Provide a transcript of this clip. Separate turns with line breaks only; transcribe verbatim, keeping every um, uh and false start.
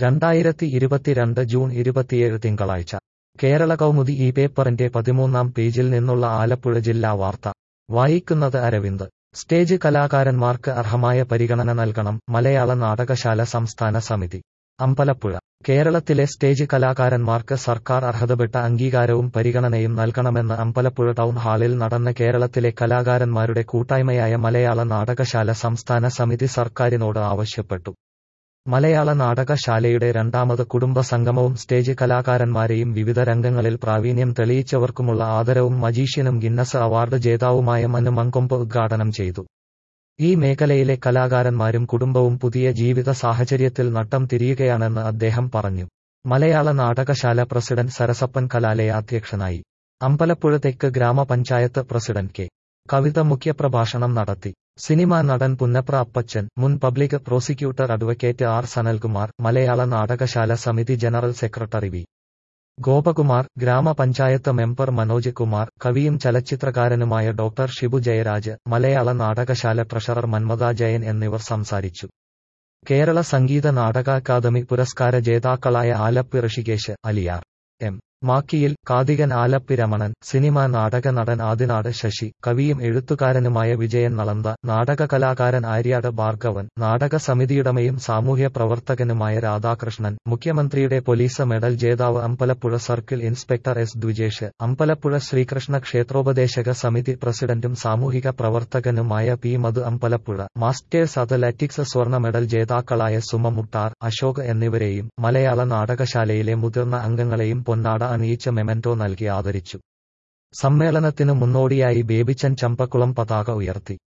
രണ്ടായിരത്തി ഇരുപത്തിരണ്ട് ജൂൺ ഇരുപത്തിയേഴ് തിങ്കളാഴ്ച കേരള കൗമുദി ഈ പേപ്പറിന്റെ പതിമൂന്നാം പേജിൽ നിന്നുള്ള ആലപ്പുഴ ജില്ലാ വാർത്ത വായിക്കുന്നത് അരവിന്ദ്. സ്റ്റേജ് കലാകാരന്മാർക്ക് അർഹമായ പരിഗണന നൽകണം മലയാള നാടകശാല സംസ്ഥാന സമിതി. അമ്പലപ്പുഴ. കേരളത്തിലെ സ്റ്റേജ് കലാകാരന്മാർക്ക് സർക്കാർ അർഹതപ്പെട്ട അംഗീകാരവും പരിഗണനയും നൽകണമെന്ന് അമ്പലപ്പുഴ ടൗൺ ഹാളിൽ നടന്ന കേരളത്തിലെ കലാകാരന്മാരുടെ കൂട്ടായ്മയായ മലയാള നാടകശാല സംസ്ഥാന സമിതി സർക്കാരിനോട് ആവശ്യപ്പെട്ടു. മലയാള നാടകശാലയുടെ രണ്ടാമത് കുടുംബ സംഗമവും സ്റ്റേജ് കലാകാരന്മാരെയും വിവിധ രംഗങ്ങളിൽ പ്രാവീണ്യം തെളിയിച്ചവർക്കുമുള്ള ആദരവും മജീഷ്യനും ഗിന്നസ് അവാർഡ് ജേതാവുമായ മനു മങ്കൊമ്പ് ഉദ്ഘാടനം ചെയ്തു. ഈ മേഖലയിലെ കലാകാരന്മാരും കുടുംബവും പുതിയ ജീവിത സാഹചര്യത്തിൽ നട്ടം തിരിയുകയാണെന്ന് അദ്ദേഹം പറഞ്ഞു. മലയാള നാടകശാല പ്രസിഡന്റ് സരസപ്പൻ കലാലയ അധ്യക്ഷനായി. അമ്പലപ്പുഴ തെക്ക് ഗ്രാമപഞ്ചായത്ത് പ്രസിഡന്റ് കെ. കവിത മുഖ്യപ്രഭാഷണം നടത്തി. സിനിമാ നടൻ പുന്നപ്ര അപ്പച്ചൻ, മുൻ public prosecutor advocate R Sanalkumar, Malayala നാടകശാല സമിതി ജനറൽ സെക്രട്ടറി വി. ഗോപകുമാർ, ഗ്രാമപഞ്ചായത്ത് മെമ്പർ മനോജ് കുമാർ, കവിയും ചലച്ചിത്രകാരനുമായ ഡോക്ടർ ഷിബു ജയരാജ്, മലയാള നാടകശാല ട്രഷറർ മന്മത ജയൻ എന്നിവർ സംസാരിച്ചു. കേരള സംഗീത നാടക അക്കാദമി പുരസ്കാര ജേതാക്കളായ ആലപ്പി ഋഷികേശ്, അലിയാർ എം. മാക്കിയിൽ, കാതികൻ ആലപ്പി രമണൻ, സിനിമാ നാടക നടൻ ആദിനാട് ശശി, കവിയും എഴുത്തുകാരനുമായ വിജയൻ നളന്ത, നാടക കലാകാരൻ ആര്യാട് ഭാർഗവൻ, നാടക സമിതിയുടമയും സാമൂഹ്യ പ്രവർത്തകനുമായ രാധാകൃഷ്ണൻ, മുഖ്യമന്ത്രിയുടെ പോലീസ് മെഡൽ ജേതാവ് Ambalappuzha circle inspector S Dwijesh, Ambalappuzha Sreekrishna ക്ഷേത്രോപദേശക സമിതി പ്രസിഡന്റും സാമൂഹിക പ്രവർത്തകനുമായ P Madhu, Ambalappuzha masters athletics സ്വർണ്ണ മെഡൽ ജേതാക്കളായ സുമ മുട്ടാർ, അശോക് എന്നിവരെയും മലയാള നാടകശാലയിലെ മുതിർന്ന അംഗങ്ങളെയും പൊന്നാട അണിയിച്ച മെമന്റോ നൽകി ആദരിച്ചു. സമ്മേളനത്തിനു മുന്നോടിയായി ബേബിച്ചൻ ചമ്പക്കുളം പതാക ഉയർത്തി.